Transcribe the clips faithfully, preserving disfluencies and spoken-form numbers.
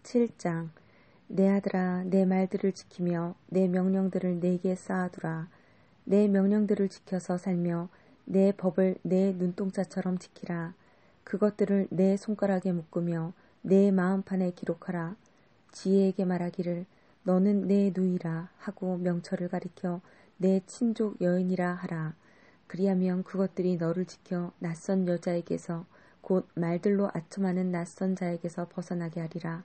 칠 장. 내 아들아, 내 말들을 지키며 내 명령들을 내게 쌓아두라. 내 명령들을 지켜서 살며 내 법을 내 눈동자처럼 지키라. 그것들을 내 손가락에 묶으며 내 마음판에 기록하라. 지혜에게 말하기를 너는 내 누이라 하고 명철을 가리켜 내 친족 여인이라 하라. 그리하면 그것들이 너를 지켜 낯선 여자에게서 곧 말들로 아첨하는 낯선 자에게서 벗어나게 하리라.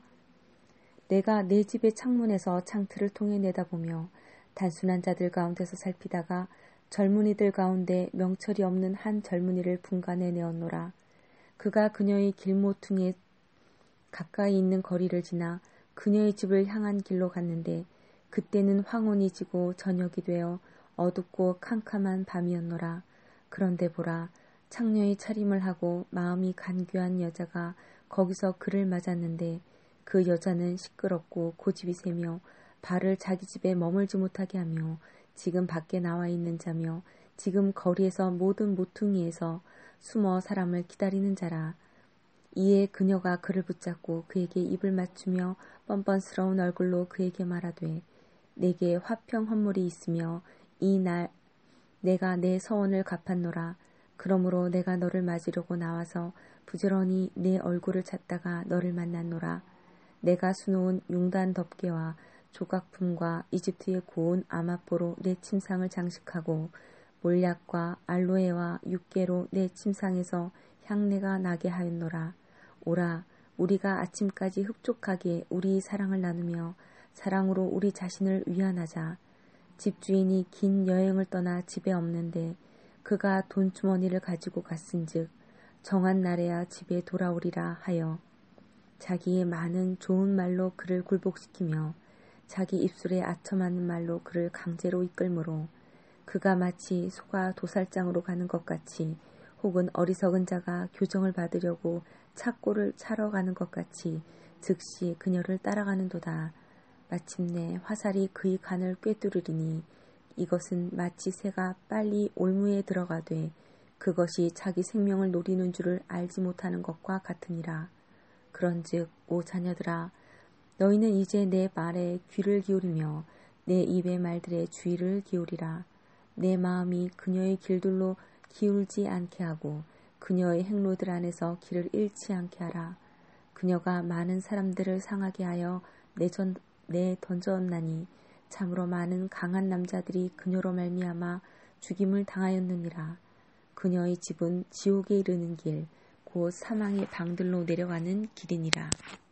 내가 내 집의 창문에서 창틀을 통해 내다보며 단순한 자들 가운데서 살피다가 젊은이들 가운데 명철이 없는 한 젊은이를 분간해 내었노라. 그가 그녀의 길모퉁이에 가까이 있는 거리를 지나 그녀의 집을 향한 길로 갔는데 그때는 황혼이 지고 저녁이 되어 어둡고 캄캄한 밤이었노라. 그런데 보라, 창녀의 차림을 하고 마음이 간귀한 여자가 거기서 그를 맞았는데 그 여자는 시끄럽고 고집이 세며 발을 자기 집에 머물지 못하게 하며 지금 밖에 나와 있는 자며 지금 거리에서 모든 모퉁이에서 숨어 사람을 기다리는 자라. 이에 그녀가 그를 붙잡고 그에게 입을 맞추며 뻔뻔스러운 얼굴로 그에게 말하되 내게 화평 헌물이 있으며 이 날 내가 내 서원을 갚았노라. 그러므로 내가 너를 맞으려고 나와서 부지런히 내 얼굴을 찾다가 너를 만났노라. 내가 수놓은 융단 덮개와 조각품과 이집트의 고운 아마포로 내 침상을 장식하고 몰약과 알로에와 육개로 내 침상에서 향내가 나게 하였노라. 오라, 우리가 아침까지 흡족하게 우리 사랑을 나누며 사랑으로 우리 자신을 위안하자. 집주인이 긴 여행을 떠나 집에 없는데 그가 돈주머니를 가지고 갔은즉 정한 날에야 집에 돌아오리라 하여 자기의 많은 좋은 말로 그를 굴복시키며 자기 입술에 아첨하는 말로 그를 강제로 이끌므로 그가 마치 소가 도살장으로 가는 것 같이 혹은 어리석은 자가 교정을 받으려고 착고를 차러 가는 것 같이 즉시 그녀를 따라가는도다. 마침내 화살이 그의 간을 꿰뚫으리니 이것은 마치 새가 빨리 올무에 들어가되 그것이 자기 생명을 노리는 줄을 알지 못하는 것과 같으니라. 그런즉 오 자녀들아, 너희는 이제 내 말에 귀를 기울이며 내 입의 말들에 주의를 기울이라. 내 마음이 그녀의 길들로 기울지 않게 하고 그녀의 행로들 안에서 길을 잃지 않게 하라. 그녀가 많은 사람들을 상하게 하여 내전 내 던져었나니 참으로 많은 강한 남자들이 그녀로 말미암아 죽임을 당하였느니라. 그녀의 집은 지옥에 이르는 길, 곧 사망의 방들로 내려가는 길이니라.